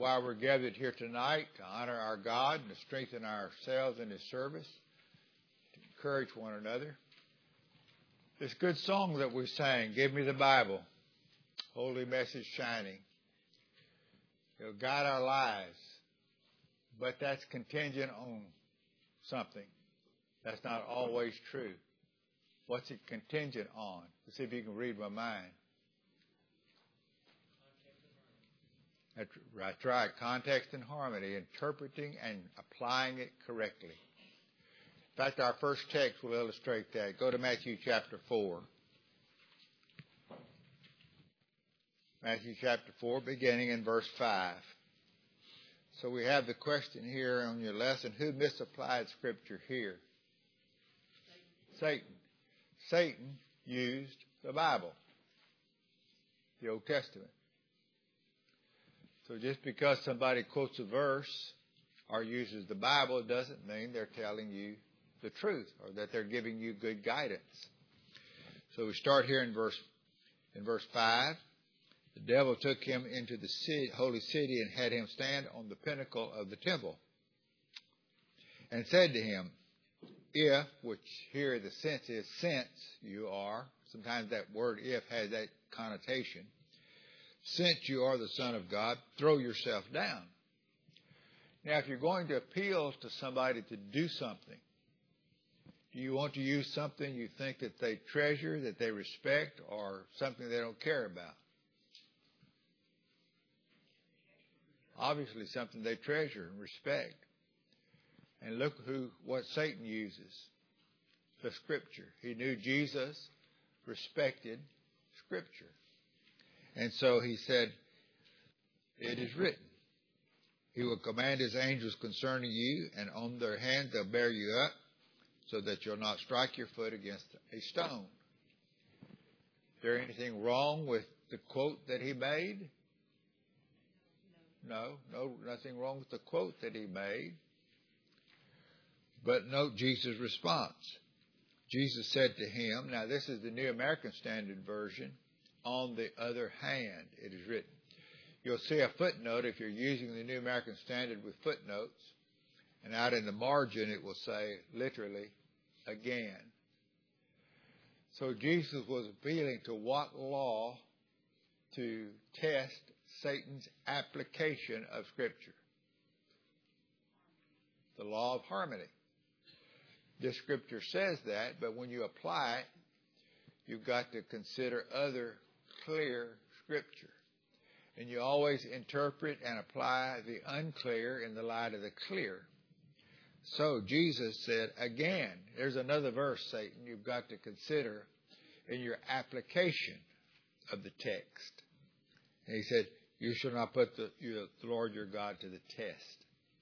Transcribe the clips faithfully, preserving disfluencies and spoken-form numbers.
why we're gathered here tonight, to honor our God and to strengthen ourselves in His service, to encourage one another. This good song that we sang, Give Me the Bible, Holy Message Shining, it'll guide our lives, but that's contingent on something. That's not always true. What's it contingent on? Let's see if you can read my mind. That's right, right. Context and harmony, interpreting and applying it correctly. In fact, our first text will illustrate that. Go to Matthew chapter four. Matthew chapter four, beginning in verse five. So we have the question here on your lesson, who misapplied Scripture here? Satan. Satan used the Bible, the Old Testament. So just because somebody quotes a verse or uses the Bible doesn't mean they're telling you the truth or that they're giving you good guidance. So we start here in verse in verse five. The devil took him into the city, holy city and had him stand on the pinnacle of the temple and said to him, if, which here the sense is since you are, sometimes that word if has that connotation, since you are the Son of God, throw yourself down. Now, if you're going to appeal to somebody to do something, do you want to use something you think that they treasure, that they respect, or something they don't care about? Obviously, something they treasure and respect. And look who what Satan uses, the Scripture. He knew Jesus respected Scripture. And so he said, it is written, He will command His angels concerning you, and on their hand they'll bear you up, so that you'll not strike your foot against a stone. Is there anything wrong with the quote that he made? No, no, nothing wrong with the quote that he made. But note Jesus' response. Jesus said to him, now this is the New American Standard Version, on the other hand, it is written. You'll see a footnote if you're using the New American Standard with footnotes, and out in the margin it will say, literally, again. So Jesus was appealing to what law to test Satan's application of Scripture? The law of harmony. This Scripture says that, but when you apply it, you've got to consider other clear Scripture. And you always interpret and apply the unclear in the light of the clear. So Jesus said, again, there's another verse, Satan, you've got to consider in your application of the text. And he said, you shall not put the, you, the Lord your God to the test.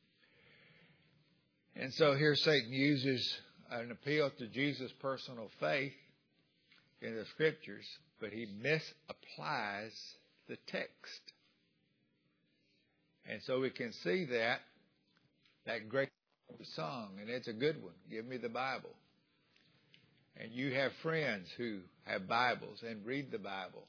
And so here Satan uses an appeal to Jesus' personal faith in the Scriptures, but he misapplies the text. And so we can see that, that great song, and it's a good one, Give Me the Bible. And you have friends who have Bibles and read the Bible.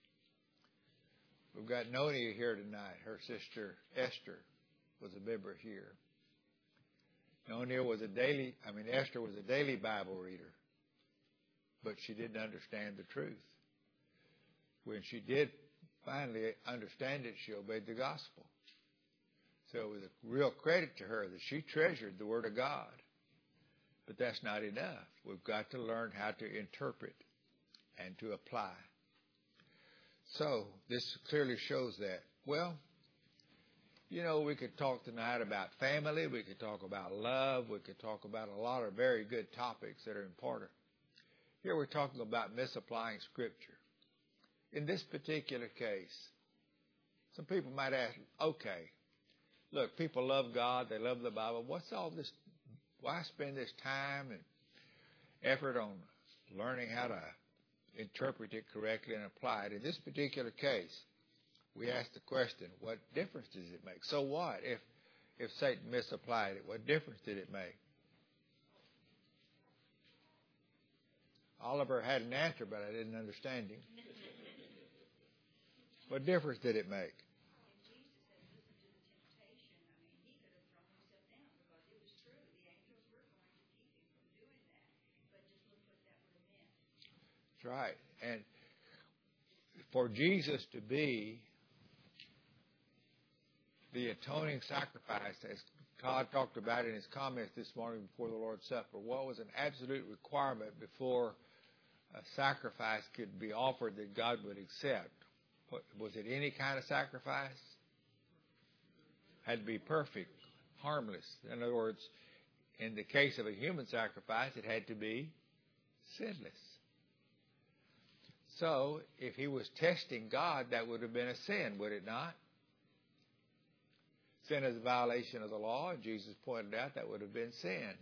We've got Nonia here tonight. Her sister Esther was a member here. Nonia was a daily, I mean, Esther was a daily Bible reader, but she didn't understand the truth. When she did finally understand it, she obeyed the gospel. So it was a real credit to her that she treasured the Word of God. But that's not enough. We've got to learn how to interpret and to apply. So this clearly shows that. Well, you know, we could talk tonight about family. We could talk about love. We could talk about a lot of very good topics that are important. Here we're talking about misapplying Scripture. In this particular case, some people might ask, okay, look, people love God. They love the Bible. What's all this? Why spend this time and effort on learning how to interpret it correctly and apply it? In this particular case, we ask the question, what difference does it make? So what if, if Satan misapplied it? What difference did it make? Oliver had an answer, but I didn't understand him. What difference did it make? That's right. And for Jesus to be the atoning sacrifice, as Todd talked about in his comments this morning before the Lord's Supper, what was an absolute requirement before a sacrifice could be offered that God would accept? What, was it any kind of sacrifice? Had to be perfect, harmless. In other words, in the case of a human sacrifice, it had to be sinless. So, if he was testing God, that would have been a sin, would it not? Sin is a violation of the law, and Jesus pointed out that would have been sin.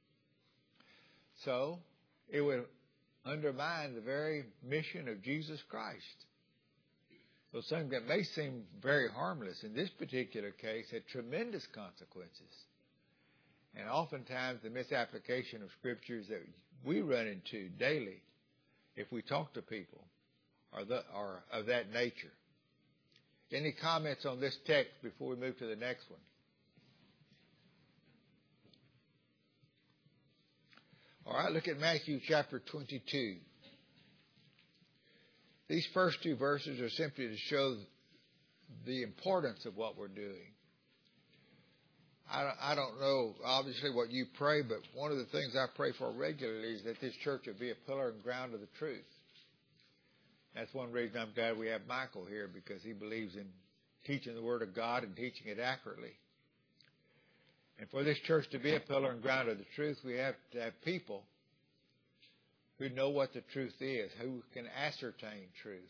So, it would undermine the very mission of Jesus Christ. So something that may seem very harmless in this particular case had tremendous consequences. And oftentimes the misapplication of scriptures that we run into daily, if we talk to people, are, the, are of that nature. Any comments on this text before we move to the next one? All right, look at Matthew chapter twenty-two. These first two verses are simply to show the importance of what we're doing. I, I don't know, obviously, what you pray, but one of the things I pray for regularly is that this church would be a pillar and ground of the truth. That's one reason I'm glad we have Michael here, because he believes in teaching the Word of God and teaching it accurately. And for this church to be a pillar and ground of the truth, we have to have people who know what the truth is, who can ascertain truth.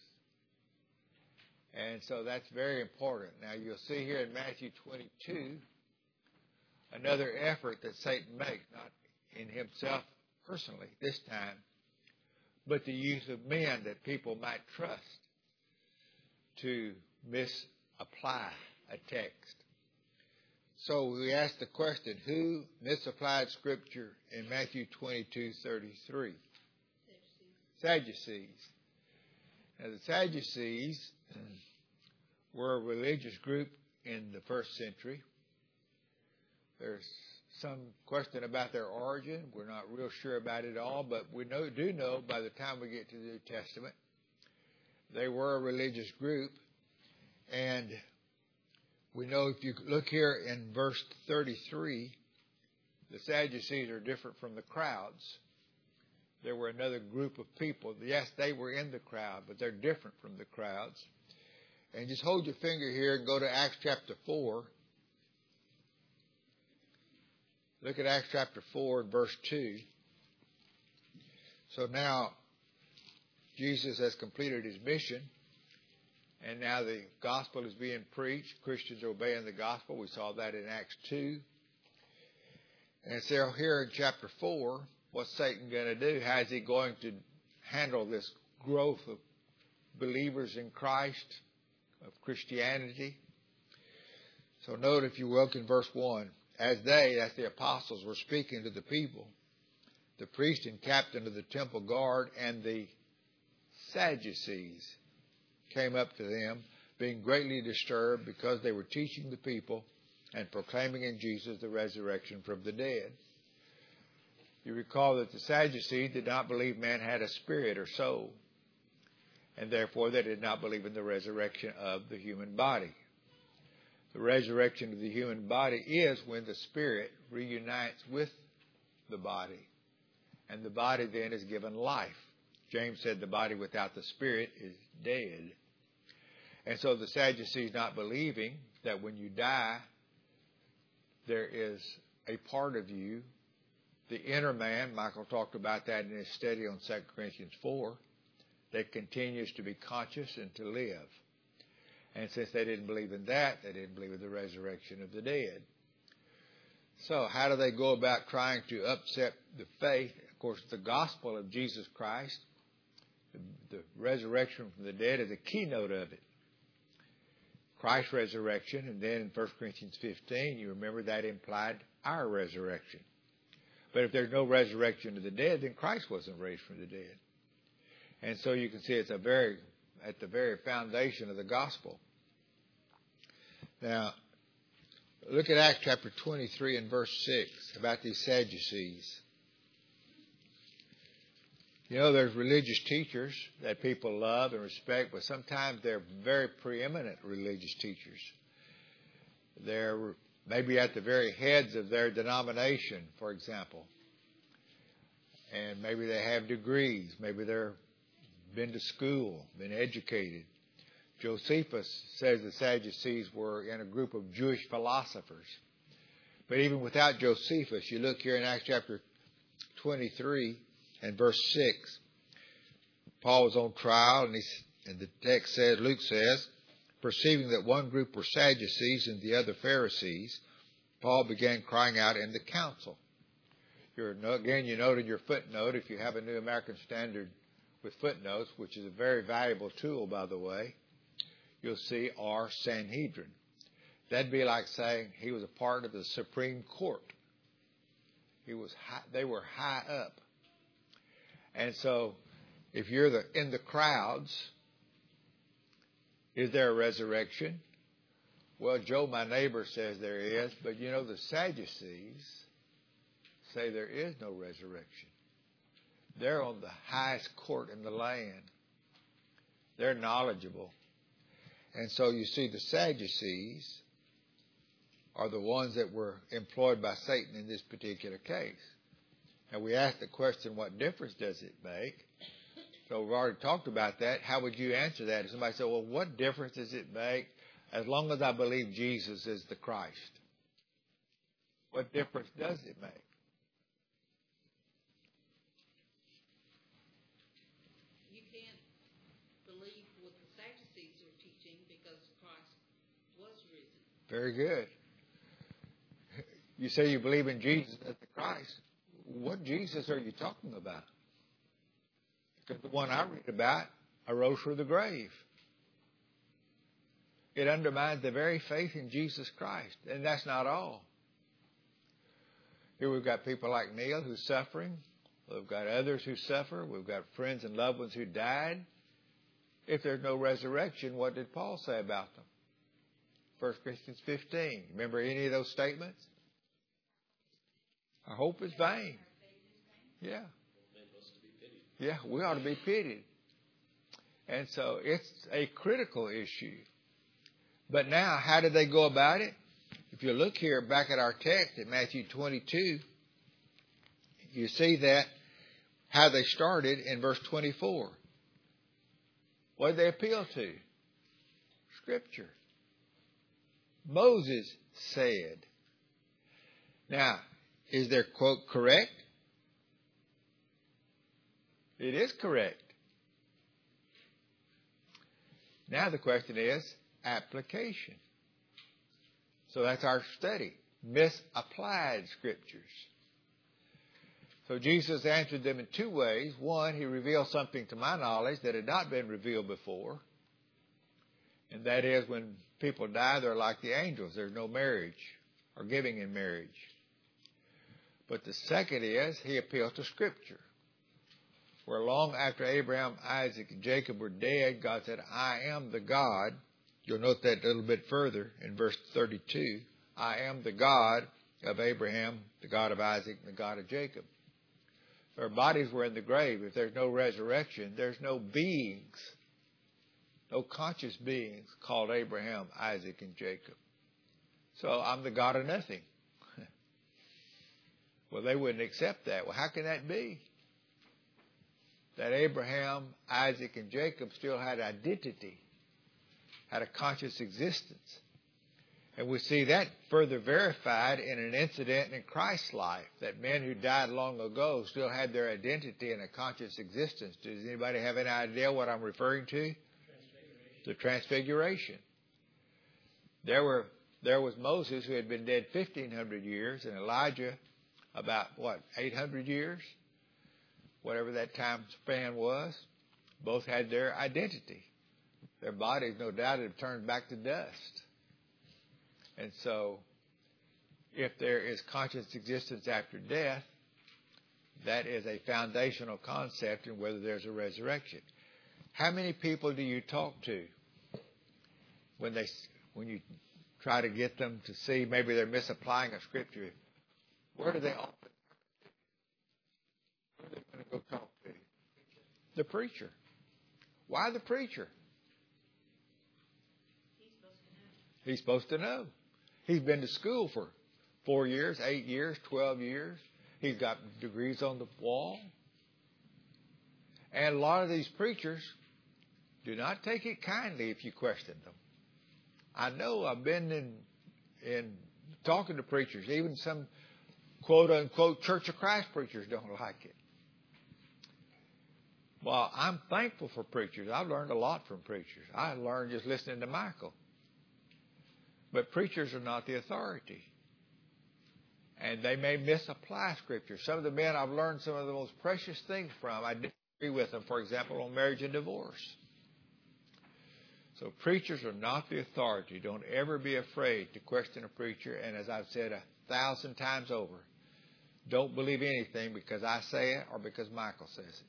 And so that's very important. Now you'll see here in Matthew twenty-two another effort that Satan makes, not in himself personally this time, but the use of men that people might trust to misapply a text. So we ask the question, who misapplied Scripture in Matthew twenty-two thirty-three? Sadducees. Now the Sadducees were a religious group in the first century. There's some question about their origin. We're not real sure about it all, but we know, do know by the time we get to the New Testament, they were a religious group. And we know if you look here in verse thirty-three, the Sadducees are different from the crowds. There were another group of people. Yes, they were in the crowd, but they're different from the crowds. And just hold your finger here and go to Acts chapter four. Look at Acts chapter four and verse two. So now Jesus has completed his mission, and now the gospel is being preached. Christians are obeying the gospel. We saw that in Acts two. And so here in chapter four, what's Satan going to do? How is he going to handle this growth of believers in Christ, of Christianity? So note, if you will, in verse one, as they, as the apostles, were speaking to the people, the priest and captain of the temple guard and the Sadducees came up to them, being greatly disturbed because they were teaching the people and proclaiming in Jesus the resurrection from the dead. You recall that the Sadducees did not believe man had a spirit or soul, and therefore they did not believe in the resurrection of the human body. The resurrection of the human body is when the spirit reunites with the body, and the body then is given life. James said the body without the spirit is dead. And so the Sadducees not believing that when you die, there is a part of you, the inner man, Michael talked about that in his study on Second Corinthians four, that continues to be conscious and to live. And since they didn't believe in that, they didn't believe in the resurrection of the dead. So how do they go about trying to upset the faith? Of course, the gospel of Jesus Christ, the, the resurrection from the dead, is a keynote of it. Christ's resurrection, and then in First Corinthians fifteen, you remember that implied our resurrection. But if there's no resurrection of the dead, then Christ wasn't raised from the dead. And so you can see it's a very, at the very foundation of the gospel. Now, look at Acts chapter twenty-three and verse six about these Sadducees. You know, there's religious teachers that people love and respect, but sometimes they're very preeminent religious teachers. They're maybe at the very heads of their denomination, for example. And maybe they have degrees. Maybe they've been to school, been educated. Josephus says the Sadducees were in a group of Jewish philosophers. But even without Josephus, you look here in Acts chapter twenty-three and verse six. Paul was on trial, and, he's, and the text says, Luke says, perceiving that one group were Sadducees and the other Pharisees, Paul began crying out in the council. You're, again, you note in your footnote, if you have a New American Standard with footnotes, which is a very valuable tool, by the way, you'll see our Sanhedrin. That'd be like saying he was a part of the Supreme Court. He was high, they were high up. And so, if you're the, in the crowds, is there a resurrection? Well, Joe, my neighbor, says there is, but you know, the Sadducees say there is no resurrection. They're on the highest court in the land. They're knowledgeable. And so you see the Sadducees are the ones that were employed by Satan in this particular case. And we asked the question, what difference does it make? So we've already talked about that. How would you answer that? If somebody said, well, what difference does it make as long as I believe Jesus is the Christ? What difference does it make? You can't believe what the Sadducees are teaching because Christ was risen. Very good. You say you believe in Jesus as the Christ. What Jesus are you talking about? Because the one I read about arose from the grave. It undermines the very faith in Jesus Christ. And that's not all. Here we've got people like Neil who's suffering. We've got others who suffer. We've got friends and loved ones who died. If there's no resurrection, what did Paul say about them? First Corinthians fifteen. Remember any of those statements? Our hope is vain. Yeah. Yeah, we ought to be pitied. And so it's a critical issue. But now, how did they go about it? If you look here back at our text in Matthew twenty-two, you see that how they started in verse twenty-four. What did they appeal to? Scripture. Moses said. Now, is their quote correct? It is correct. Now the question is application. So that's our study. Misapplied scriptures. So Jesus answered them in two ways. One, he revealed something to my knowledge that had not been revealed before. And that is when people die, they're like the angels. There's no marriage or giving in marriage. But the second is he appealed to Scripture. Where long after Abraham, Isaac, and Jacob were dead, God said, I am the God. You'll note that a little bit further in verse thirty-two. I am the God of Abraham, the God of Isaac, and the God of Jacob. Their bodies were in the grave. If there's no resurrection, there's no beings, no conscious beings called Abraham, Isaac, and Jacob. So I'm the God of nothing. Well, they wouldn't accept that. Well, how can that be? That Abraham, Isaac, and Jacob still had identity, had a conscious existence. And we see that further verified in an incident in Christ's life, that men who died long ago still had their identity and a conscious existence. Does anybody have any idea what I'm referring to? Transfiguration. The Transfiguration. There were there was Moses, who had been dead fifteen hundred years, and Elijah about, what, eight hundred years? Whatever that time span was. Both had their identity. Their bodies, no doubt, have turned back to dust. And so, if there is conscious existence after death, that is a foundational concept in whether there's a resurrection. How many people do you talk to when they when you try to get them to see maybe they're misapplying a scripture? Where do they often? Where are they going to go talk to? The preacher. Why the preacher? He's supposed to know. He's supposed to know. He's been to school for four years, eight years, twelve years. He's got degrees on the wall. And a lot of these preachers do not take it kindly if you question them. I know I've been in, in talking to preachers, even some quote-unquote Church of Christ preachers don't like it. Well, I'm thankful for preachers. I've learned a lot from preachers. I learned just listening to Michael. But preachers are not the authority. And they may misapply Scripture. Some of the men I've learned some of the most precious things from, I disagree with them, for example, on marriage and divorce. So preachers are not the authority. Don't ever be afraid to question a preacher. And as I've said a thousand times over, don't believe anything because I say it or because Michael says it.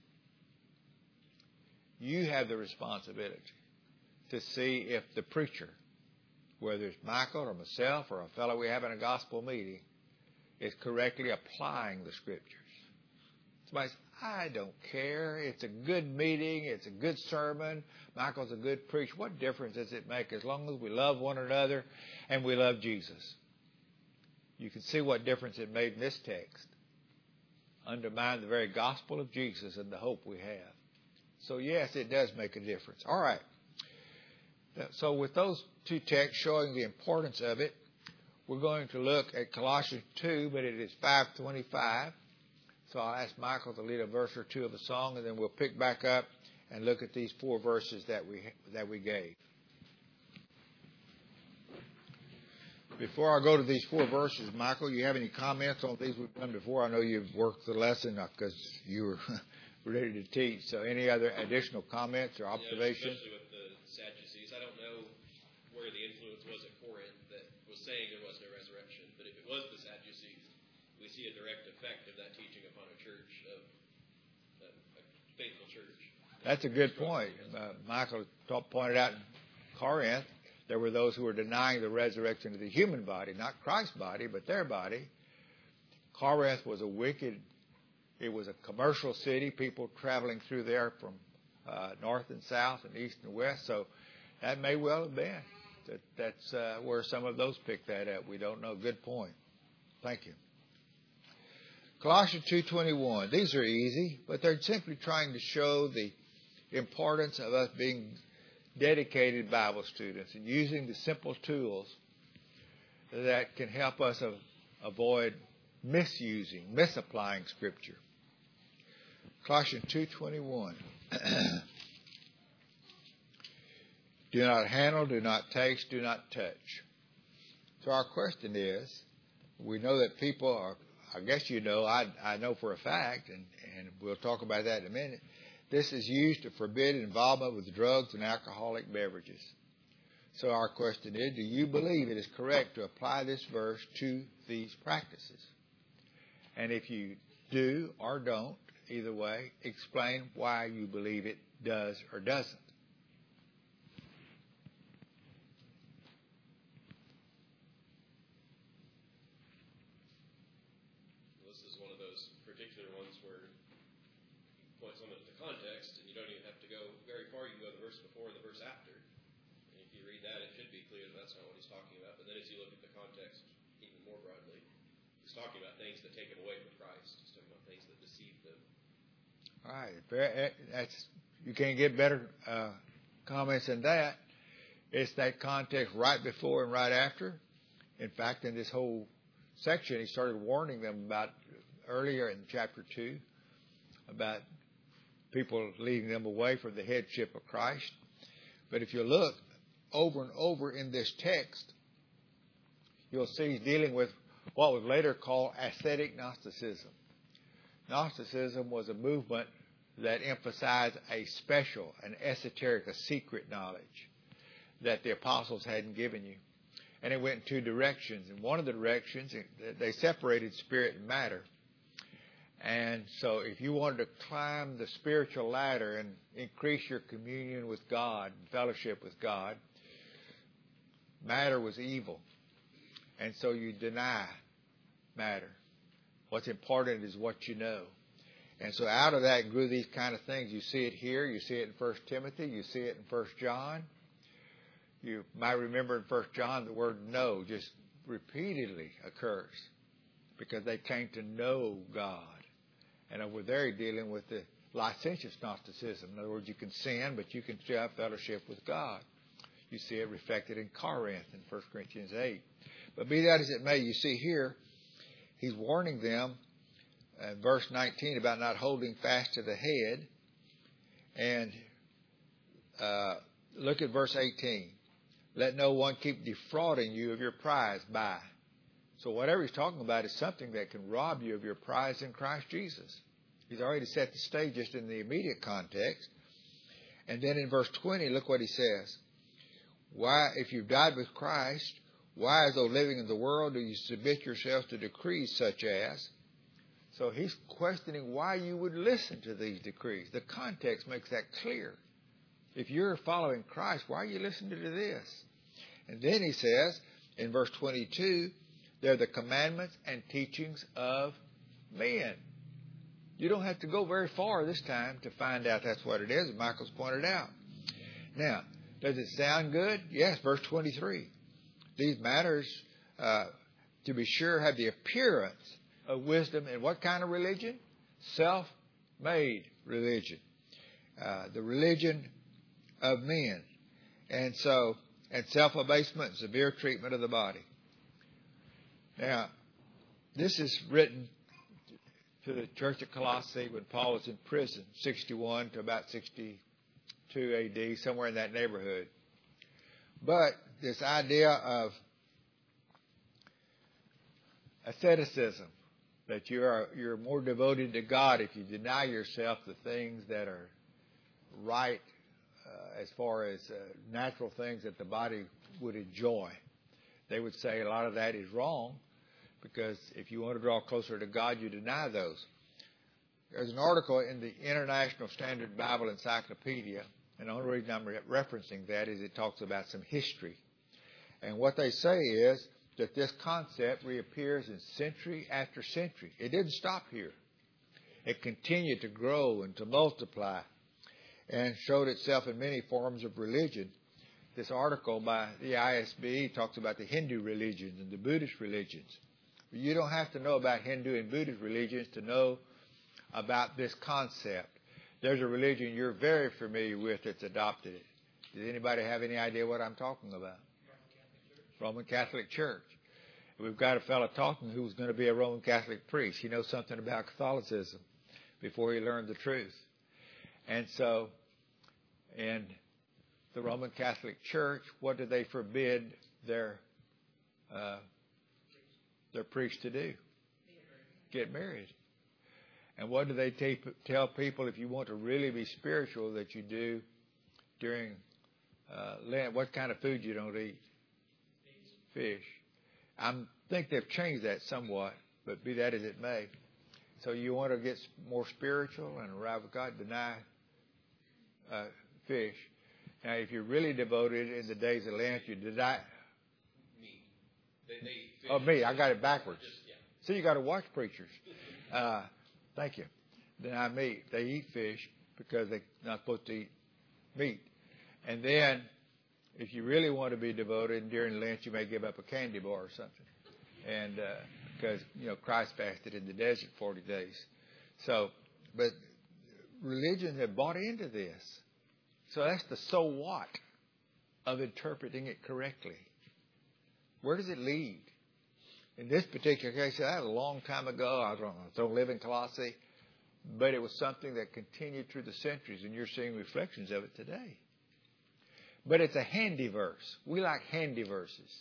You have the responsibility to see if the preacher, whether it's Michael or myself or a fellow we have in a gospel meeting, is correctly applying the Scriptures. Somebody says, I don't care. It's a good meeting. It's a good sermon. Michael's a good preacher. What difference does it make as long as we love one another and we love Jesus? You can see what difference it made in this text. Undermine the very gospel of Jesus and the hope we have. So, yes, it does make a difference. All right. So with those two texts showing the importance of it, we're going to look at Colossians two, but it is five twenty-five. So I'll ask Michael to lead a verse or two of a song, and then we'll pick back up and look at these four verses that we that we gave. Before I go to these four verses, Michael, you have any comments on these we've done before? I know you've worked the lesson because you were ready to teach. So any other additional comments or observations? Yeah, especially with the Sadducees. I don't know where the influence was at Corinth that was saying there was no resurrection, but if it was the Sadducees, we see a direct effect of that teaching upon a church, of a, a faithful church. That's a good point. Uh, Michael pointed out in Corinth, there were those who were denying the resurrection of the human body, not Christ's body, but their body. Corinth was a wicked, it was a commercial city, people traveling through there from uh, north and south and east and west. So that may well have been. That, that's uh, where some of those picked that up. We don't know. Good point. Thank you. Colossians two twenty-one. These are easy, but they're simply trying to show the importance of us being dedicated Bible students and using the simple tools that can help us av- avoid misusing, misapplying Scripture. Colossians two twenty-one. Do not handle, do not taste, do not touch. So our question is, we know that people are, I guess you know, I, I know for a fact, and, and we'll talk about that in a minute, this is used to forbid involvement with drugs and alcoholic beverages. So our question is, do you believe it is correct to apply this verse to these practices? And if you do or don't, either way, explain why you believe it does or doesn't. This is one of those particular ones where you point someone to the context, and you don't even have to go very far. You can go the verse before and the verse after. And if you read that, it should be clear that that's not what he's talking about. But then as you look at the context even more broadly, he's talking about things that take them away from Christ. He's talking about things that deceive them. All right. That's, you can't get better uh, comments than that. It's that context right before and right after. In fact, in this whole section, he started warning them about earlier in chapter two about people leading them away from the headship of Christ. But if you look over and over in this text, you'll see he's dealing with what was later called ascetic Gnosticism. Gnosticism was a movement that emphasized a special, an esoteric, a secret knowledge that the apostles hadn't given you. And it went in two directions. In one of the directions, they separated spirit and matter. And so if you wanted to climb the spiritual ladder and increase your communion with God, fellowship with God, matter was evil. And so you deny matter. What's important is what you know. And so out of that grew these kind of things. You see it here. You see it in First Timothy. You see it in First John. You might remember in First John the word know just repeatedly occurs because they came to know God. And over there he's dealing with the licentious Gnosticism. In other words, you can sin, but you can still have fellowship with God. You see it reflected in Corinth in First Corinthians eight. But be that as it may, you see here, he's warning them in verse nineteen about not holding fast to the head. And uh, look at verse eighteen. Let no one keep defrauding you of your prize by. So whatever he's talking about is something that can rob you of your prize in Christ Jesus. He's already set the stage just in the immediate context. And then in verse twenty, look what he says. Why, if you've died with Christ, why, as though living in the world, do you submit yourselves to decrees such as? So he's questioning why you would listen to these decrees. The context makes that clear. If you're following Christ, why are you listening to this? And then he says, in verse twenty-two, they're the commandments and teachings of men. You don't have to go very far this time to find out that's what it is, as Michael's pointed out. Now, does it sound good? Yes, verse twenty-three. These matters, uh, to be sure, have the appearance of wisdom in what kind of religion? Self-made religion. Uh, the religion of men. And so, and self-abasement and severe treatment of the body. Now, this is written to the church at Colossae when Paul was in prison, sixty-one to about sixty-two A D, somewhere in that neighborhood. But this idea of asceticism, that you are you're more devoted to God if you deny yourself the things that are right uh, as far as uh, natural things that the body would enjoy. They would say a lot of that is wrong because if you want to draw closer to God, you deny those. There's an article in the International Standard Bible Encyclopedia, and the only reason I'm re- referencing that is it talks about some history. And what they say is that this concept reappears in century after century. It didn't stop here. It continued to grow and to multiply and showed itself in many forms of religion. This article by the I S B E talks about the Hindu religions and the Buddhist religions. You don't have to know about Hindu and Buddhist religions to know about this concept. There's a religion you're very familiar with that's adopted it. Does anybody have any idea what I'm talking about? Roman Catholic Church. We've got a fellow talking who's going to be a Roman Catholic priest. He knows something about Catholicism before he learned the truth. And so, in the Roman Catholic Church, what do they forbid their uh, their priests to do? Get married. And what do they t- tell people if you want to really be spiritual that you do during uh, Lent? What kind of food you don't eat? Fish. I think they've changed that somewhat, but be that as it may. So you want to get more spiritual and arrive with God, deny uh, fish. Now, if you're really devoted in the days of Lent, you deny... Meat. They, they eat fish. Oh, me. I got it backwards. Just, yeah. See, you got to watch preachers. Uh, thank you. Deny meat. They eat fish because they're not supposed to eat meat. And then, if you really want to be devoted during Lent, you may give up a candy bar or something. And uh, because, you know, Christ fasted in the desert forty days. So, but religions have bought into this. So that's the so what of interpreting it correctly. Where does it lead? In this particular case, that was a long time ago. I don't know. I don't live in Colossae. But it was something that continued through the centuries, and you're seeing reflections of it today. But it's a handy verse. We like handy verses.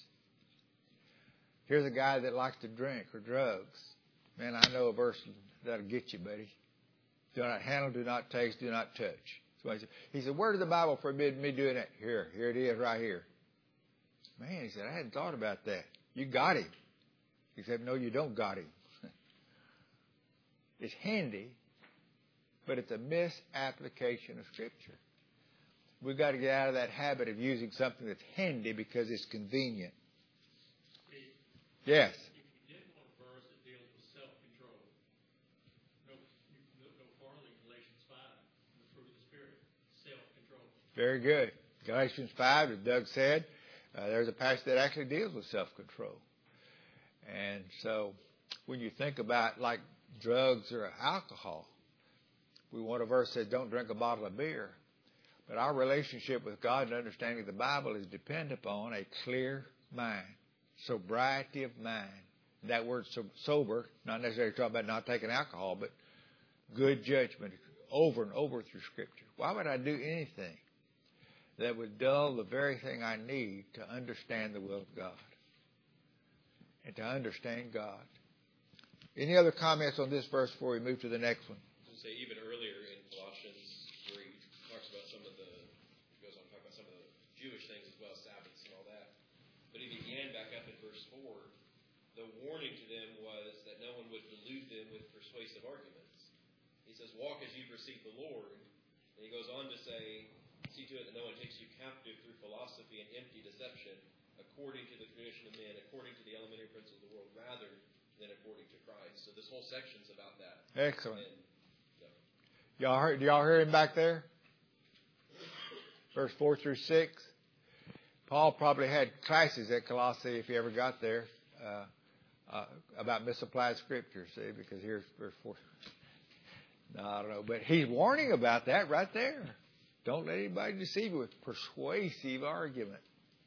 Here's a guy that likes to drink or drugs. Man, I know a verse that'll get you, buddy. Do not handle, do not taste, do not touch. So he said, he said, where does the Bible forbid me doing that? Here, here it is right here. Man, he said, I hadn't thought about that. You got him. He said, no, you don't got him. It's handy, but it's a misapplication of Scripture. We've got to get out of that habit of using something that's handy because it's convenient. Yes. If you did want a verse that deals with self-control, no, no, no Very good. Galatians five, as Doug said, uh, there's a passage that actually deals with self-control. And so when you think about like drugs or alcohol, we want a verse that says don't drink a bottle of beer. But our relationship with God and understanding the Bible is dependent upon a clear mind, sobriety of mind. That word sober, not necessarily talking about not taking alcohol, but good judgment over and over through Scripture. Why would I do anything that would dull the very thing I need to understand the will of God and to understand God? Any other comments on this verse before we move to the next one? I was going to say, even earlier in Colossians, where he talks about some of the, he goes on to talk about some of the Jewish things as well, Sabbaths and all that. But he began back up in verse four. The warning to them was that no one would delude them with persuasive arguments. He says, walk as you've received the Lord. And he goes on to say, see to it that no one takes you captive through philosophy and empty deception, according to the tradition of men, according to the elementary principles of the world, rather than according to Christ. So this whole section's about that. Excellent. And, so. Y'all heard, y'all hear him back there? Verse four through six. Paul probably had classes at Colossae, if he ever got there, uh, uh, about misapplied scripture, see, because here's verse four. No, I don't know. But he's warning about that right there. Don't let anybody deceive you with persuasive argument.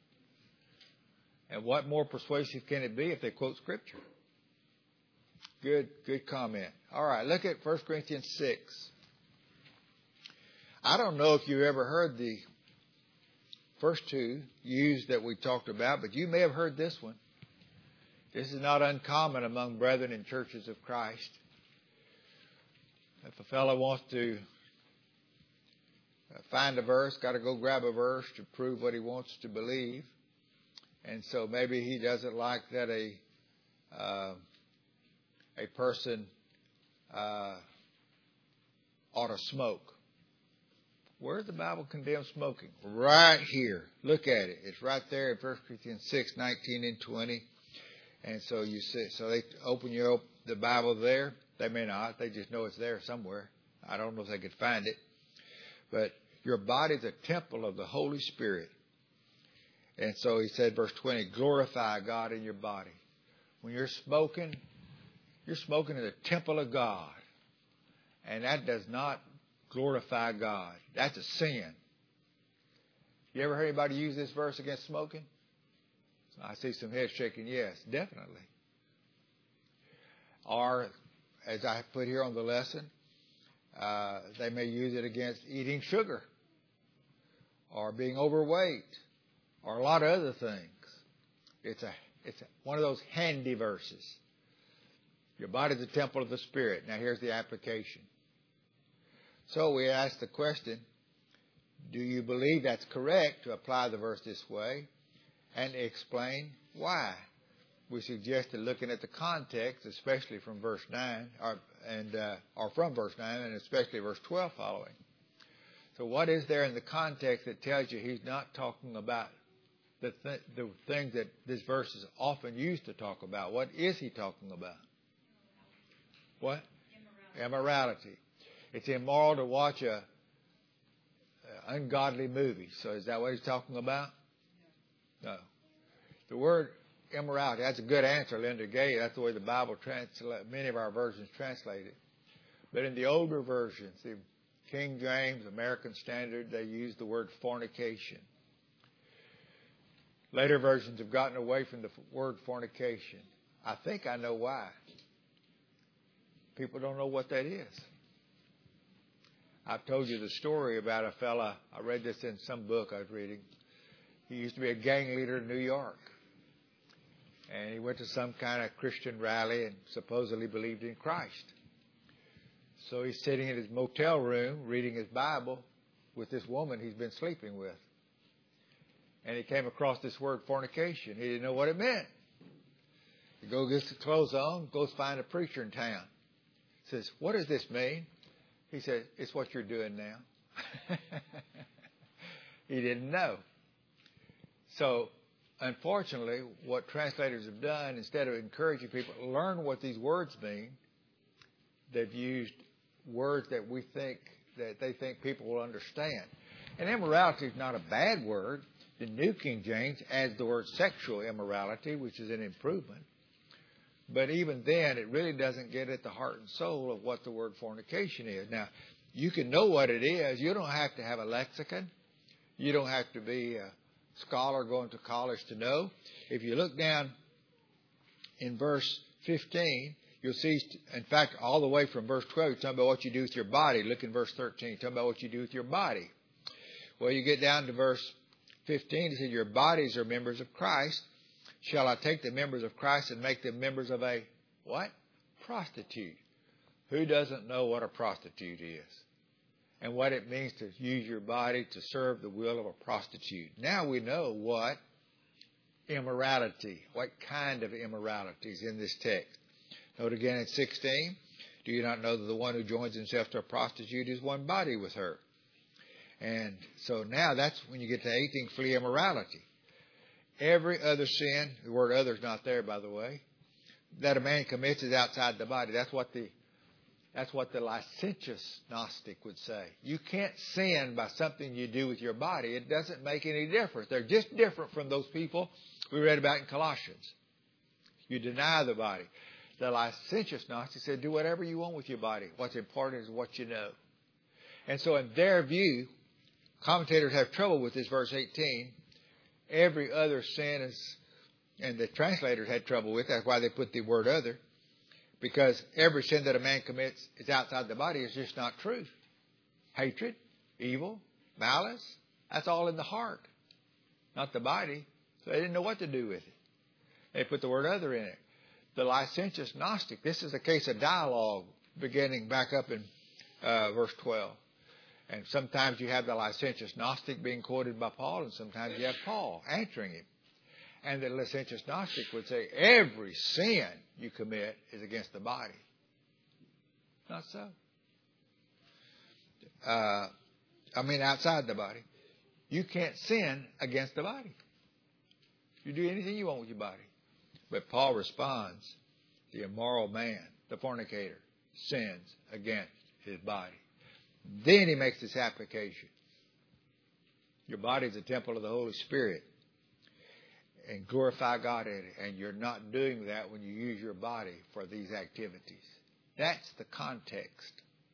And what more persuasive can it be if they quote Scripture? Good, good comment. All right, look at First Corinthians six. I don't know if you ever heard the first two used that we talked about, but you may have heard this one. This is not uncommon among brethren in churches of Christ. If a fellow wants to find a verse, got to go grab a verse to prove what he wants to believe. And so maybe he doesn't like that a uh, a person uh, ought to smoke. Where does the Bible condemn smoking? Right here. Look at it. It's right there in First Corinthians six, nineteen and twenty. And so you see, so they open your the Bible there. They may not. They just know it's there somewhere. I don't know if they could find it. But your body is a temple of the Holy Spirit. And so he said, verse twenty, glorify God in your body. When you're smoking, you're smoking in the temple of God. And that does not glorify God. That's a sin. You ever heard anybody use this verse against smoking? I see some heads shaking yes, definitely. Or, as I put here on the lesson, uh, they may use it against eating sugar or being overweight or a lot of other things. It's a it's a, one of those handy verses. Your body is the temple of the Spirit. Now here's the application. So we ask the question, do you believe that's correct to apply the verse this way? And explain why. We suggested looking at the context, especially from verse nine, or, and uh, or from verse nine, and especially verse twelve following. So what is there in the context that tells you he's not talking about the th- the things that this verse is often used to talk about? What is he talking about? What? Immorality. Immorality. It's immoral to watch a, a ungodly movie. So is that what he's talking about? No. The word immorality, that's a good answer Linda gave. That's the way the Bible translates, many of our versions translate it. But in the older versions, the King James, American Standard, they use the word fornication. Later versions have gotten away from the word fornication. I think I know why. People don't know what that is. I've told you the story about a fella. I read this in some book I was reading. He used to be a gang leader in New York. And he went to some kind of Christian rally and supposedly believed in Christ. So he's sitting in his motel room reading his Bible with this woman he's been sleeping with. And he came across this word fornication. He didn't know what it meant. He goes, gets his clothes on, goes find a preacher in town. Says, what does this mean? He said, it's what you're doing now. He didn't know. So, unfortunately, what translators have done, instead of encouraging people to learn what these words mean, they've used words that we think, that they think people will understand. And immorality is not a bad word. The New King James adds the word sexual immorality, which is an improvement. But even then, it really doesn't get at the heart and soul of what the word fornication is. Now, you can know what it is. You don't have to have a lexicon. You don't have to be a scholar going to college to know. If you look down in verse fifteen, you'll see, in fact, all the way from verse twelve, you're talking about what you do with your body. Look in verse thirteen, you're talking about what you do with your body. Well, you get down to verse fifteen, it says, your bodies are members of Christ. Shall I take the members of Christ and make them members of a, what? Prostitute. Who doesn't know what a prostitute is? And what it means to use your body to serve the will of a prostitute. Now we know what immorality, what kind of immorality is in this text. Note again in sixteen, do you not know that the one who joins himself to a prostitute is one body with her? And so now that's when you get to eighteen, flee immorality. Every other sin, the word other is not there, by the way, that a man commits is outside the body. That's what the That's what the licentious Gnostic would say. You can't sin by something you do with your body. It doesn't make any difference. They're just different from those people we read about in Colossians. You deny the body. The licentious Gnostic said, do whatever you want with your body. What's important is what you know. And so in their view, commentators have trouble with this verse eighteen. Every other sin is, and the translators had trouble with. That's why they put the word other. Because every sin that a man commits is outside the body is just not true. Hatred, evil, malice, that's all in the heart, not the body. So they didn't know what to do with it. They put the word other in it. The licentious Gnostic, this is a case of dialogue beginning back up in uh, verse twelve. And sometimes you have the licentious Gnostic being quoted by Paul, and sometimes you have Paul answering him. And the licentious Gnostic would say, every sin you commit is against the body. Not so. Uh, I mean, outside the body. You can't sin against the body. You do anything you want with your body. But Paul responds, the immoral man, the fornicator, sins against his body. Then he makes this application. Your body is a temple of the Holy Spirit. And glorify God in it. And you're not doing that when you use your body for these activities. That's the context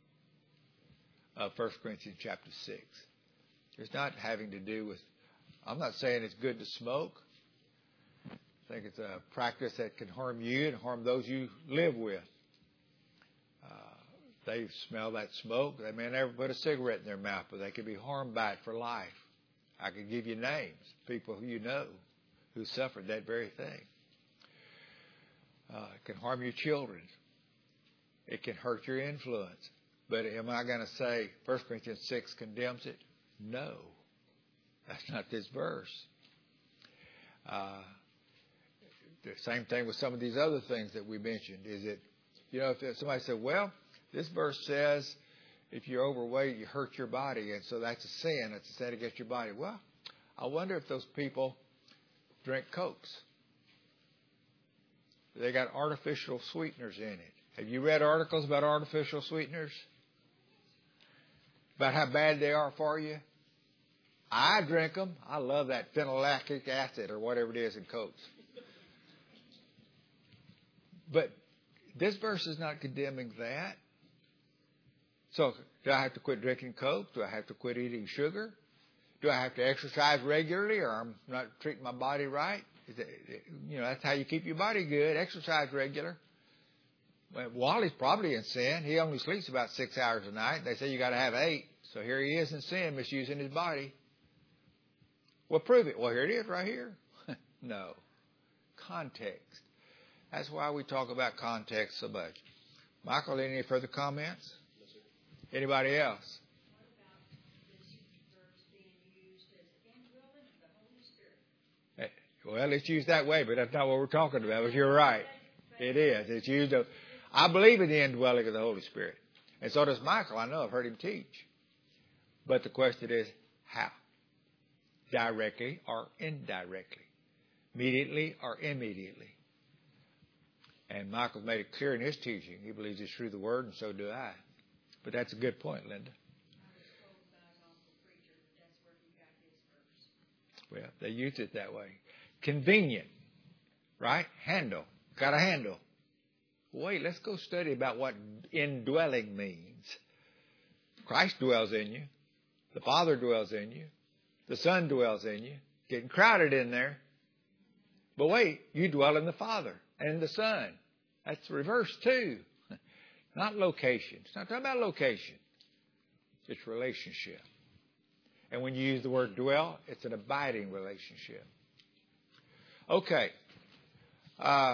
of First Corinthians chapter six. It's not having to do with, I'm not saying it's good to smoke. I think it's a practice that can harm you and harm those you live with. Uh, they smell that smoke. They may never put a cigarette in their mouth, but they could be harmed by it for life. I could give you names, people who you know, who suffered that very thing. Uh, it can harm your children. It can hurt your influence. But am I going to say First Corinthians six condemns it? No. That's not this verse. Uh, the same thing with some of these other things that we mentioned. Is it, you know, if somebody said, well, this verse says if you're overweight, you hurt your body, and so that's a sin. It's a sin against your body. Well, I wonder if those people drink Cokes. They got artificial sweeteners in it. Have you read articles about artificial sweeteners? About how bad they are for you? I drink them. I love that phenylactic acid or whatever it is in Cokes. But this verse is not condemning that. So do I have to quit drinking Coke? Do I have to quit eating sugar? Do I have to exercise regularly, or I'm not treating my body right? Is it, you know, that's how you keep your body good. Exercise regular. Well, Wally's probably in sin. He only sleeps about six hours a night. They say you got to have eight. So here he is in sin, misusing his body. Well, prove it. Well, here it is right here. No. Context. That's why we talk about context so much. Michael, any further comments? No, sir. Anybody else? Well, it's used that way, but that's not what we're talking about. But you're right. It is. It's used. To, I believe in the indwelling of the Holy Spirit. And so does Michael. I know. I've heard him teach. But the question is, how? Directly or indirectly? Immediately or immediately? And Michael's made it clear in his teaching. He believes it's through the Word, and so do I. But that's a good point, Linda. Well, they use it that way. Convenient, right? Handle. Got a handle. Wait, let's go study about what indwelling means. Christ dwells in you. The Father dwells in you. The Son dwells in you. Getting crowded in there. But wait, you dwell in the Father and in the Son. That's reverse too. Not location. It's not talking about location. It's relationship. And when you use the word dwell, it's an abiding relationship. Okay. Uh,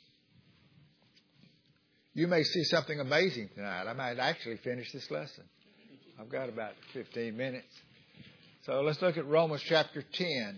you may see something amazing tonight. I might actually finish this lesson. I've got about fifteen minutes. So let's look at Romans chapter ten.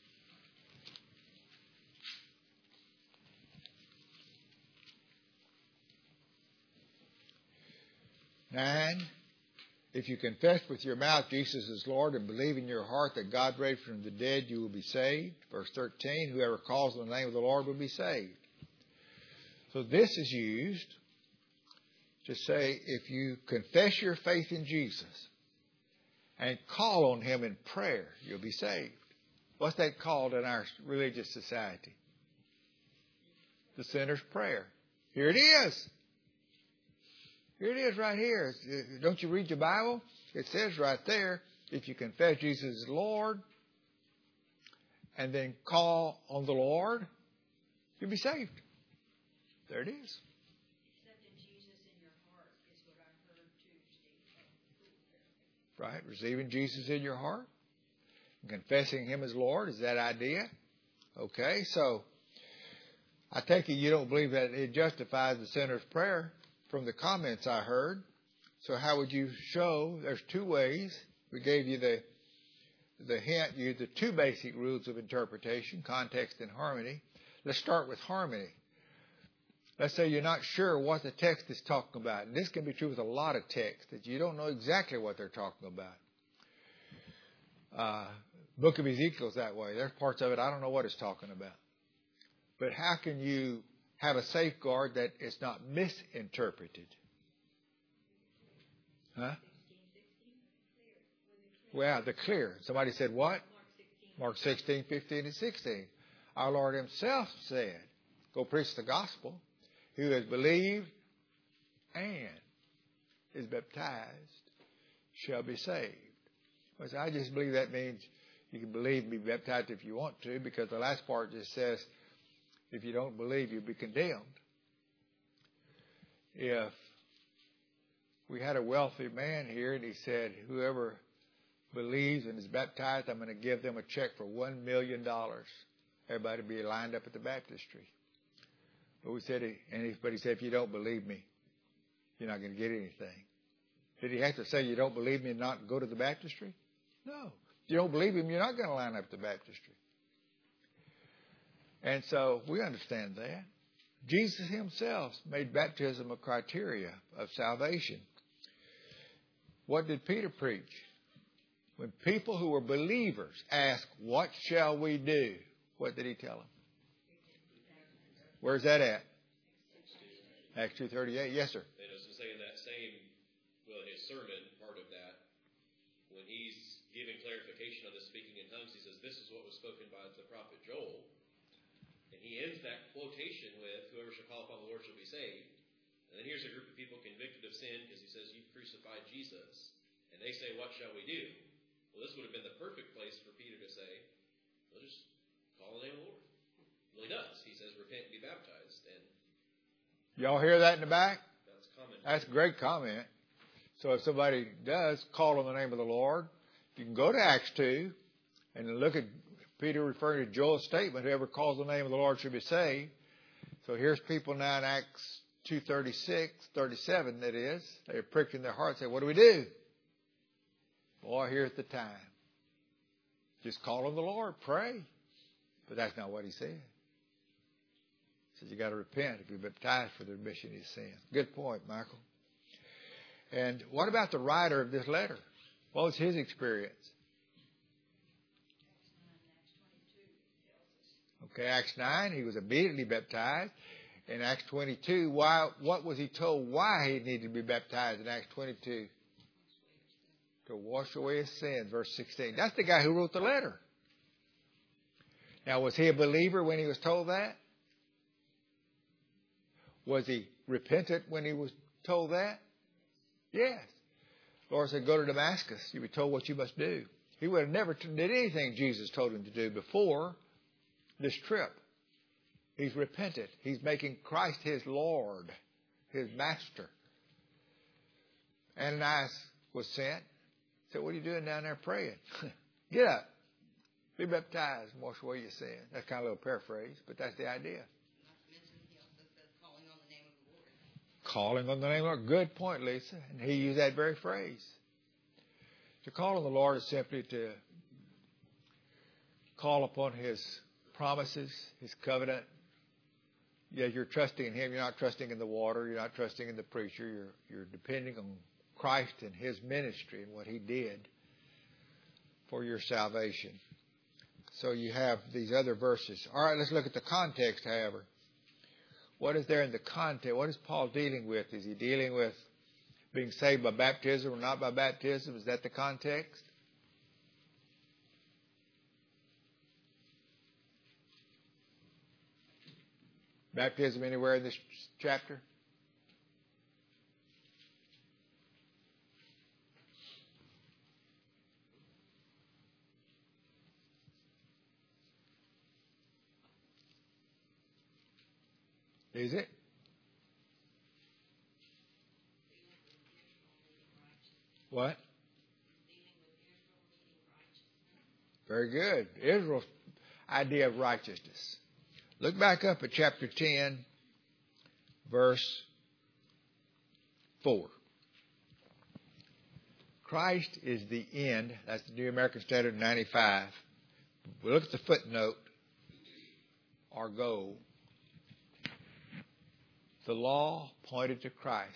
Nine. If you confess with your mouth Jesus is Lord and believe in your heart that God raised from the dead, you will be saved. Verse thirteen, whoever calls on the name of the Lord will be saved. So this is used to say if you confess your faith in Jesus and call on Him in prayer, you'll be saved. What's that called in our religious society? The sinner's prayer. Here it is. Here it is right here. Don't you read your Bible? It says right there, if you confess Jesus is Lord and then call on the Lord, you'll be saved. There it is. Accepting Jesus in your heart is what I heard too, Steve. Right. Receiving Jesus in your heart. And confessing Him as Lord is that idea. Okay. So I take it you don't believe that it justifies the sinner's prayer from the comments I heard. So how would you show? There's two ways. We gave you the the hint, you the two basic rules of interpretation, context and harmony. Let's start with harmony. Let's say you're not sure what the text is talking about. And this can be true with a lot of texts, that you don't know exactly what they're talking about. Uh, Book of Ezekiel's that way. There's parts of it I don't know what it's talking about. But how can you have a safeguard that it's not misinterpreted? Huh? Well, the clear. Somebody said what? Mark sixteen, fifteen, and sixteen. Our Lord Himself said, go preach the gospel. Who has believed and is baptized shall be saved. Well, I just believe that means you can believe and be baptized if you want to, because the last part just says, if you don't believe, you'll be condemned. If we had a wealthy man here and he said, whoever believes and is baptized, I'm going to give them a check for one million dollars. Everybody would be lined up at the baptistry. But we said, and he, but he said, if you don't believe me, you're not going to get anything. Did he have to say, you don't believe me and not go to the baptistry? No. If you don't believe him, you're not going to line up at the baptistry. And so we understand that. Jesus Himself made baptism a criteria of salvation. What did Peter preach? When people who were believers asked, what shall we do? What did he tell them? Where's that at? Acts two thirty-eight. Yes, sir. And as I say in that same, well, his sermon, part of that, when he's giving clarification on the speaking in tongues, he says, this is what was spoken by the prophet Joel. And he ends that quotation with, whoever shall call upon the Lord shall be saved. And then here's a group of people convicted of sin because he says, you've crucified Jesus. And they say, what shall we do? Well, this would have been the perfect place for Peter to say, well, just call the name of the Lord. Well, he does. He says, repent and be baptized. And y'all hear that in the back? That's comment. That's a great comment. So if somebody does call on the name of the Lord, you can go to Acts two and look at Peter referring to Joel's statement, whoever calls the name of the Lord should be saved. So here's people now in Acts two thirty-six, thirty-seven, that is. They're pricking their hearts, saying, what do we do? Boy, here's the time. Just call on the Lord, pray. But that's not what he said. He says you got to repent if you're baptized for the remission of your sins. Good point, Michael. And what about the writer of this letter? What was his experience? Okay, Acts nine, he was immediately baptized. In Acts twenty-two, why? What was he told why he needed to be baptized in Acts twenty-two? To wash away his sins, verse sixteen. That's the guy who wrote the letter. Now, was he a believer when he was told that? Was he repentant when he was told that? Yes. The Lord said, go to Damascus. You'll be told what you must do. He would have never did anything Jesus told him to do before this trip. He's repented. He's making Christ his Lord, his master. Ananias was sent. He said, what are you doing down there praying? Get up. Be baptized and wash away your sin. That's kind of a little paraphrase, but that's the idea. Calling on the name of the Lord. Good point, Lisa. And he used that very phrase. To call on the Lord is simply to call upon his promises, his covenant. Yeah, you're trusting in him. You're not trusting in the water. You're not trusting in the preacher. You're, you're depending on Christ and his ministry and what he did for your salvation. So you have these other verses. All right, let's look at the context, however. What is there in the context? What is Paul dealing with? Is he dealing with being saved by baptism or not by baptism? Is that the context? Baptism anywhere in this chapter? Is it? What? Very good. Israel's idea of righteousness. Look back up at chapter ten, verse four. Christ is the end. That's the New American Standard ninety-five. We look at the footnote, our goal. The law pointed to Christ.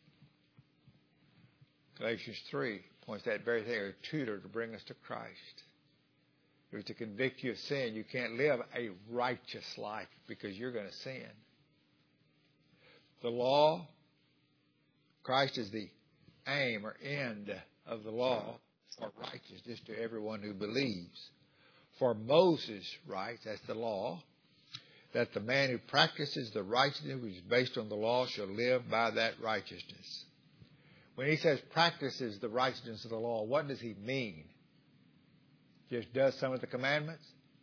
Galatians three points that very thing, a tutor to bring us to Christ. It was to convict you of sin. You can't live a righteous life because you're going to sin. The law, Christ is the aim or end of the law for righteousness to everyone who believes. For Moses writes, that's the law, that the man who practices the righteousness which is based on the law shall live by that righteousness. When he says practices the righteousness of the law, what does he mean? Just does some of the commandments?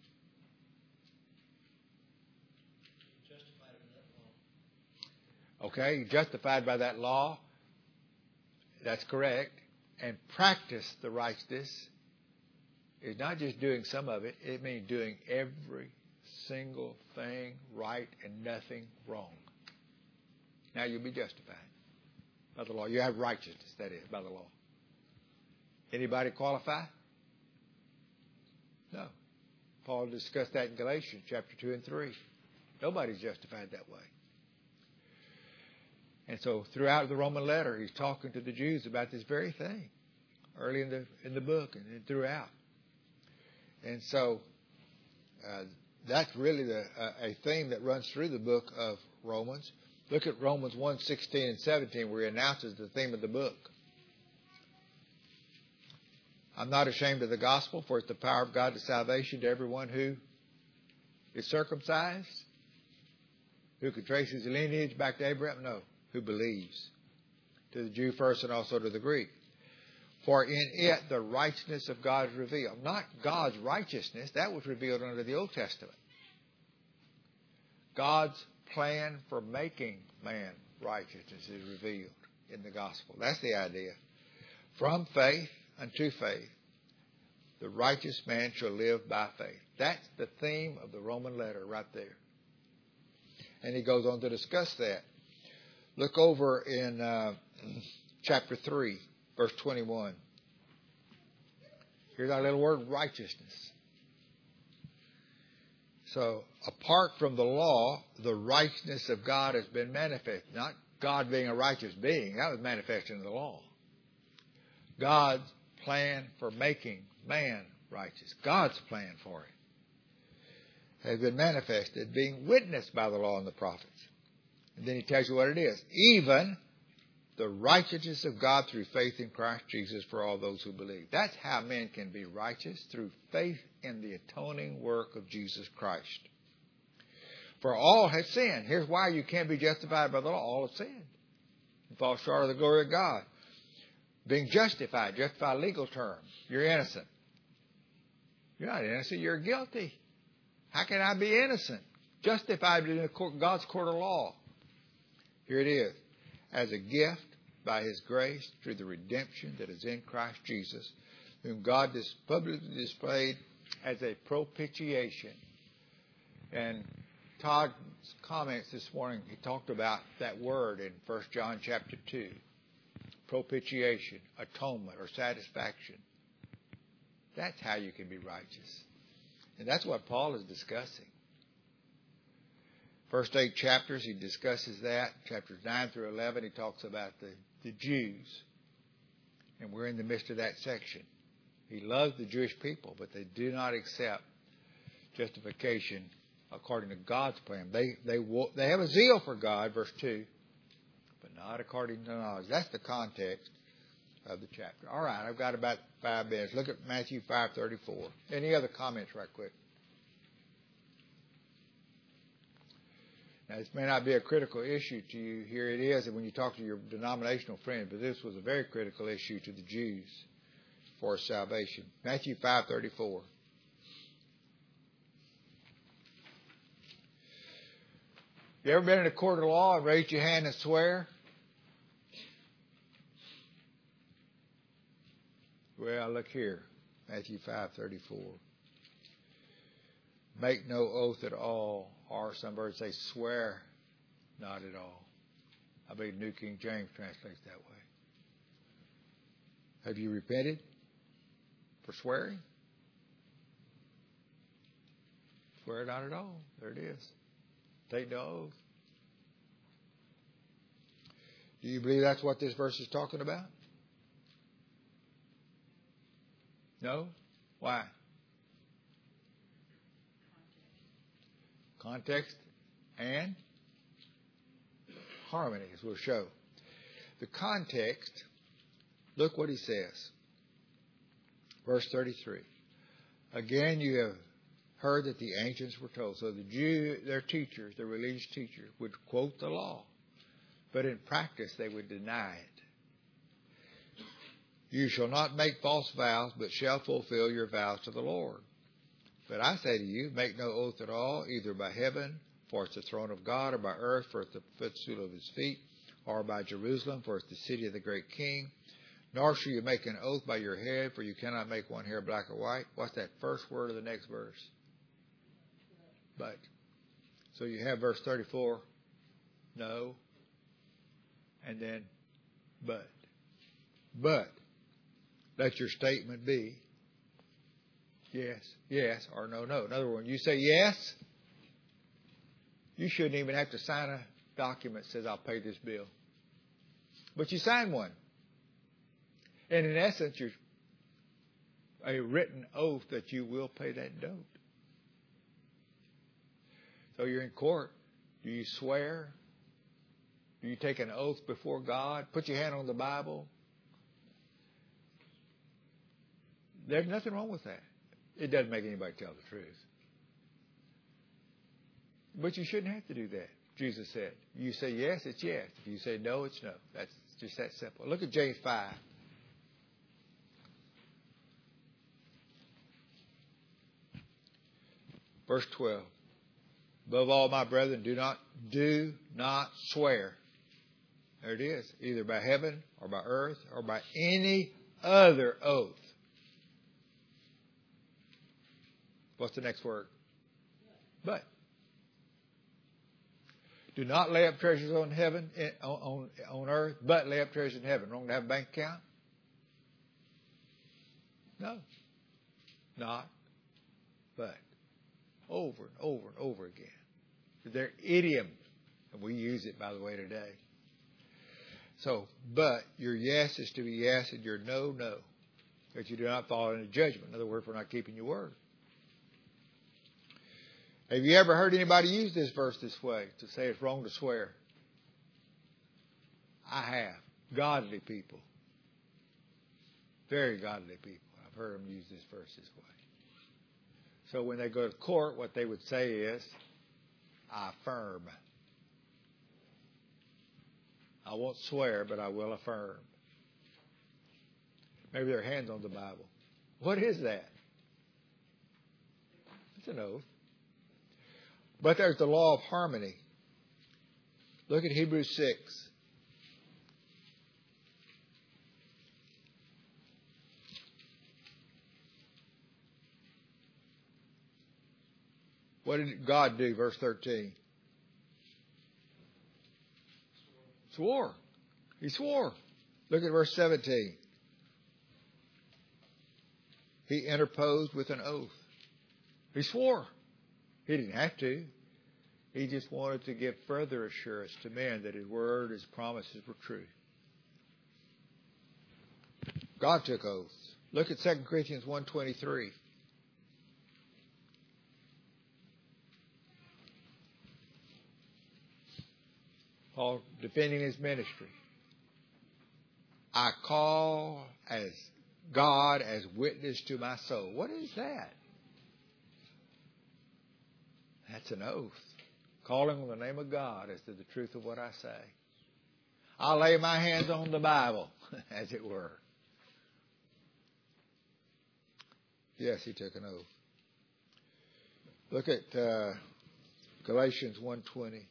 Justified by that law. Okay, justified by that law. That's correct. And practice the righteousness is not just doing some of it. It means doing every single thing right and nothing wrong. Now you'll be justified by the law. You have righteousness, that is, by the law. Anybody qualify? No. Paul discussed that in Galatians chapter two and three. Nobody's justified that way. And so throughout the Roman letter, he's talking to the Jews about this very thing, early in the in the book and, and throughout. And so uh, that's really the, uh, a theme that runs through the book of Romans. Look at Romans one, sixteen and seventeen, where he announces the theme of the book. I'm not ashamed of the gospel, for it's the power of God to salvation to everyone who is circumcised, who can trace his lineage back to Abraham. No, who believes. To the Jew first and also to the Greek. For in it the righteousness of God is revealed. Not God's righteousness. That was revealed under the Old Testament. God's plan for making man righteousness is revealed in the gospel. That's the idea. From faith unto faith, the righteous man shall live by faith. That's the theme of the Roman letter right there. And he goes on to discuss that. Look over in uh, chapter three, verse twenty-one. Here's our little word, righteousness. So, apart from the law, the righteousness of God has been manifested. Not God being a righteous being. That was manifested in the law. God's plan for making man righteous. God's plan for it has been manifested, being witnessed by the law and the prophets. And then he tells you what it is. Even the righteousness of God through faith in Christ Jesus for all those who believe. That's how men can be righteous, through faith in the atoning work of Jesus Christ. For all have sinned. Here's why you can't be justified by the law. All have sinned and fall short of the glory of God. Being justified, justified legal term. You're innocent. You're not innocent, you're guilty. How can I be innocent? Justified in the court, God's court of law. Here it is. As a gift by His grace through the redemption that is in Christ Jesus, whom God has publicly displayed as a propitiation. And Todd's comments this morning, he talked about that word in First John chapter two. Propitiation, atonement, or satisfaction. That's how you can be righteous. And that's what Paul is discussing. First eight chapters, he discusses that. Chapters nine through eleven, he talks about the, the Jews. And we're in the midst of that section. He loves the Jewish people, but they do not accept justification according to God's plan. They they they have a zeal for God, verse two, but not according to knowledge. That's the context of the chapter. All right, I've got about five minutes. Look at Matthew five thirty-four. Any other comments right quick? Now, this may not be a critical issue to you. Here it is when you talk to your denominational friend, but this was a very critical issue to the Jews for salvation. Matthew five thirty-four. You ever been in a court of law and raised your hand and swear? Well, look here. Matthew five thirty-four. Make no oath at all, or some versions say swear not at all. I believe New King James translates that way. Have you repented for swearing? Swear not at all. There it is. Take no oath. Do you believe that's what this verse is talking about? No? Why? Context and harmony, as we'll show. The context, look what he says. Verse thirty-three. Again, you have heard that the ancients were told. So the Jew, their teachers, the religious teachers, would quote the law, but in practice they would deny it. You shall not make false vows, but shall fulfill your vows to the Lord. But I say to you, make no oath at all, either by heaven, for it's the throne of God, or by earth, for it's the footstool of His feet, or by Jerusalem, for it's the city of the great King. Nor shall you make an oath by your head, for you cannot make one hair black or white. What's that first word of the next verse? But. So you have verse thirty-four, no, and then but. But let your statement be yes, yes, or no, no. In other words, when you say yes, you shouldn't even have to sign a document that says I'll pay this bill. But you sign one. And in essence, you're a written oath that you will pay that note. So you're in court. Do you swear? Do you take an oath before God? Put your hand on the Bible? There's nothing wrong with that. It doesn't make anybody tell the truth. But you shouldn't have to do that. Jesus said, you say yes, it's yes. If you say no, it's no. That's just that simple. Look at James five. Verse twelve. Above all, my brethren, do not, do not swear. There it is. Either by heaven or by earth or by any other oath. What's the next word? But. Do not lay up treasures on heaven, on, on, on earth, but lay up treasures in heaven. Wrong to have a bank account? No. Not. But. Over and over and over again. They're idiom. And we use it, by the way, today. So, but your yes is to be yes and your no, no. That you do not fall into judgment. In other words, we're not keeping your word. Have you ever heard anybody use this verse this way, to say it's wrong to swear? I have. Godly people. Very godly people. I've heard them use this verse this way. So when they go to court, what they would say is, I affirm. I won't swear, but I will affirm. Maybe their hands on the Bible. What is that? It's an oath. But there's the law of harmony. Look at Hebrews six. What did God do? Verse thirteen. Swore. He swore. Look at verse seventeen. He interposed with an oath. He swore. He didn't have to. He just wanted to give further assurance to men that His word, His promises were true. God took oaths. Look at Second Corinthians one twenty-three. Paul defending his ministry. I call as God as witness to my soul. What is that? That's an oath. Calling on the name of God as to the truth of what I say. I'll lay my hands on the Bible, as it were. Yes, he took an oath. Look at uh, Galatians one twenty.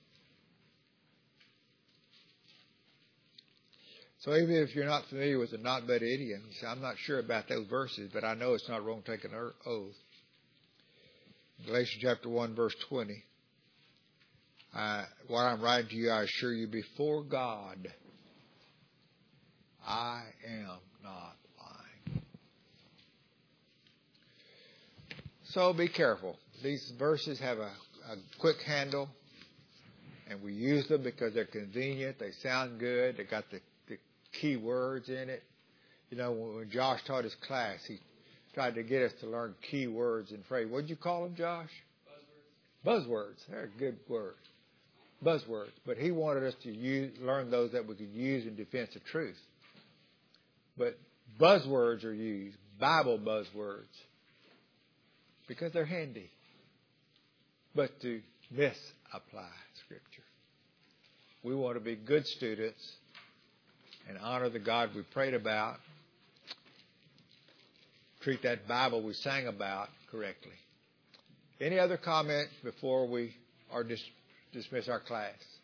So even if you're not familiar with the not but idiom, I'm not sure about those verses, but I know it's not wrong to take an oath. Galatians chapter one, verse twenty. Uh, what I'm writing to you, I assure you before God, I am not lying. So be careful. These verses have a, a quick handle, and we use them because they're convenient. They sound good. They got the key words in it. You know, when Josh taught his class, he tried to get us to learn key words and phrases. What did you call them, Josh? Buzzwords. Buzzwords. They're a good word. Buzzwords. But he wanted us to use, learn those that we could use in defense of truth. But buzzwords are used, Bible buzzwords, because they're handy. But to misapply Scripture. We want to be good students and honor the God we prayed about. Treat that Bible we sang about correctly. Any other comments before we are dis- dismiss our class?